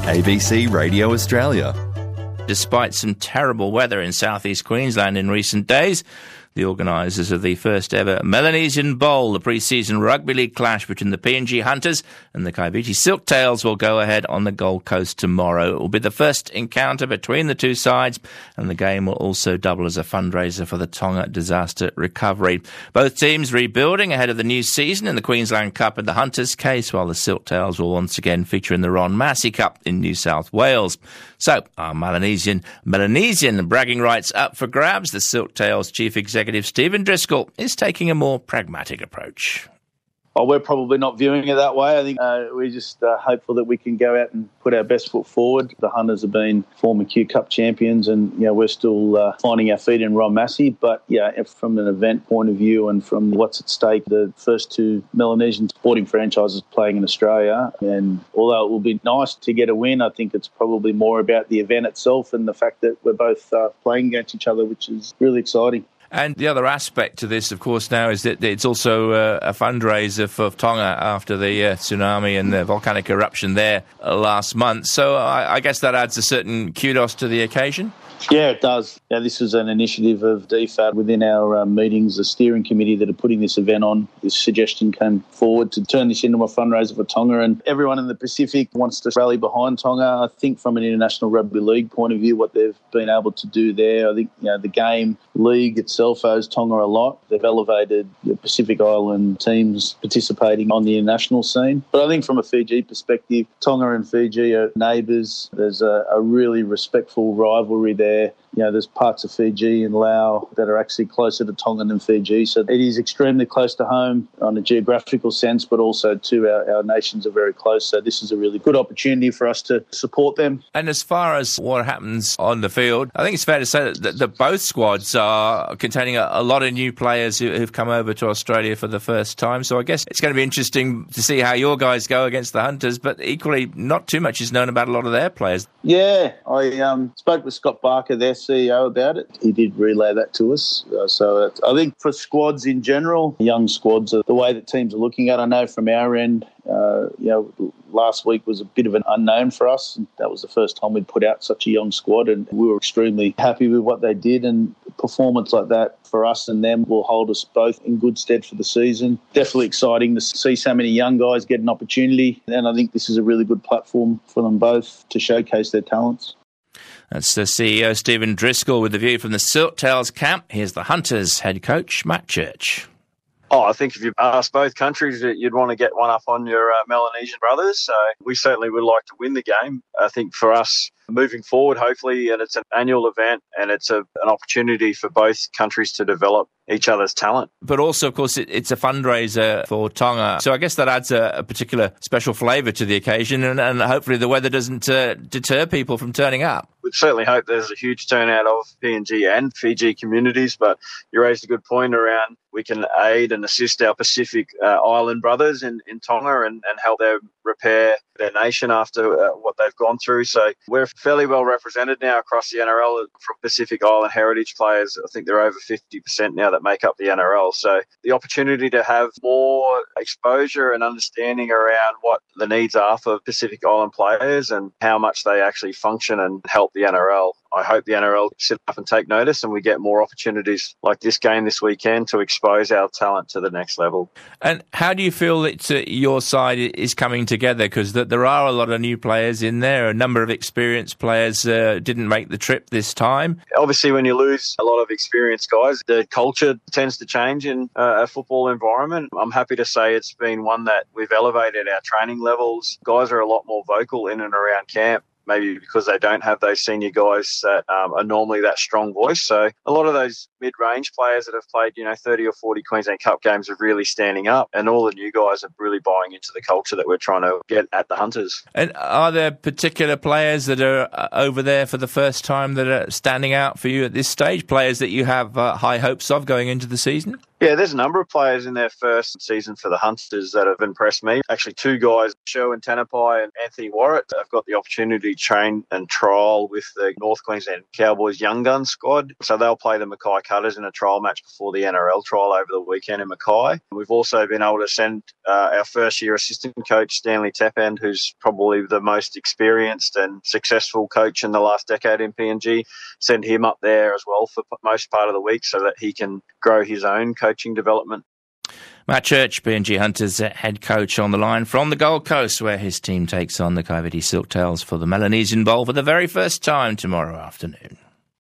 ABC Radio Australia. Despite some terrible weather in southeast Queensland in recent days, the organisers of the first ever Melanesian Bowl, the pre-season rugby league clash between the PNG Hunters and the Kaiviti Silktails, will go ahead on the Gold Coast tomorrow. It will be the first encounter between the two sides, and the game will also double as a fundraiser for the Tonga disaster recovery. Both teams rebuilding ahead of the new season in the Queensland Cup in the Hunters' case, while the Silktails will once again feature in the Ron Massey Cup in New South Wales. So, our Melanesian bragging rights up for grabs. The Silktails Chief Executive Stephen Driscoll is taking a more pragmatic approach. Oh, we're probably not viewing it that way. I think we're just hopeful that we can go out and put our best foot forward. The Hunters have been former Q Cup champions, and we're still finding our feet in Ron Massey. But from an event point of view and from what's at stake, the first two Melanesian sporting franchises playing in Australia, and although it will be nice to get a win, I think it's probably more about the event itself and the fact that we're both playing against each other, which is really exciting. And the other aspect to this, of course, now is that it's also a fundraiser for Tonga after the tsunami and the volcanic eruption there last month. So I guess that adds a certain kudos to the occasion. Yeah, it does. This is an initiative of DFAT within our meetings, the steering committee that are putting this event on. This suggestion came forward to turn this into a fundraiser for Tonga, and everyone in the Pacific wants to rally behind Tonga. I think from an International Rugby League point of view, what they've been able to do there, I think the game league itself owes Tonga a lot. They've elevated the Pacific Island teams participating on the international scene. But I think from a Fiji perspective, Tonga and Fiji are neighbours. There's a really respectful rivalry there. There's parts of Fiji and Laos that are actually closer to Tonga than Fiji. So it is extremely close to home on a geographical sense, but also too, our nations are very close. So this is a really good opportunity for us to support them. And as far as what happens on the field, I think it's fair to say that both squads are containing a lot of new players who've come over to Australia for the first time. So I guess it's going to be interesting to see how your guys go against the Hunters, but equally not too much is known about a lot of their players. Yeah, I spoke with Scott Barker, their CEO, about it. He did relay that to us. So I think for squads in general, young squads, the way that teams are looking at, I know from our end, last week was a bit of an unknown for us. That was the first time we'd put out such a young squad, and we were extremely happy with what they did, and performance like that for us and them will hold us both in good stead for the season. Definitely exciting to see so many young guys get an opportunity, and I think this is a really good platform for them both to showcase their talents. That's the CEO, Stephen Driscoll, with the view from the Silktails camp. Here's the Hunters head coach, Matt Church. I think if you ask both countries, you'd want to get one up on your Melanesian brothers. So we certainly would like to win the game. I think for us, moving forward, hopefully, and it's an annual event and it's an opportunity for both countries to develop each other's talent. But also, of course, it's a fundraiser for Tonga. So I guess that adds a particular special flavour to the occasion, and hopefully the weather doesn't deter people from turning up. We'd certainly hope there's a huge turnout of PNG and Fiji communities, but you raised a good point around we can aid and assist our Pacific Island brothers in Tonga and help them repair their nation after what they've gone through. So we're fairly well represented now across the NRL from Pacific Island heritage players. I think they're over 50% now that make up the NRL. So the opportunity to have more exposure and understanding around what the needs are for Pacific Island players and how much they actually function and help the NRL. I hope the NRL sit up and take notice and we get more opportunities like this game this weekend to expose our talent to the next level. And how do you feel that your side is coming together? Because there are a lot of new players in there. A number of experienced players didn't make the trip this time. Obviously, when you lose a lot of experienced guys, the culture tends to change in a football environment. I'm happy to say it's been one that we've elevated our training levels. Guys are a lot more vocal in and around camp. Maybe because they don't have those senior guys that are normally that strong voice. So a lot of those mid-range players that have played, 30 or 40 Queensland Cup games are really standing up, and all the new guys are really buying into the culture that we're trying to get at the Hunters. And are there particular players that are over there for the first time that are standing out for you at this stage, players that you have high hopes of going into the season? Yeah, there's a number of players in their first season for the Hunters that have impressed me. Actually, two guys, Sherwin Tanapai and Anthony Warrett, have got the opportunity train and trial with the North Queensland Cowboys Young Gun squad. So they'll play the Mackay Cutters in a trial match before the NRL trial over the weekend in Mackay. We've also been able to send our first-year assistant coach, Stanley Tepend, who's probably the most experienced and successful coach in the last decade in PNG, send him up there as well for most part of the week so that he can grow his own coaching development. Matt Church, PNG Hunters head coach, on the line from the Gold Coast, where his team takes on the Coyote Silktails for the Melanesian Bowl for the very first time tomorrow afternoon.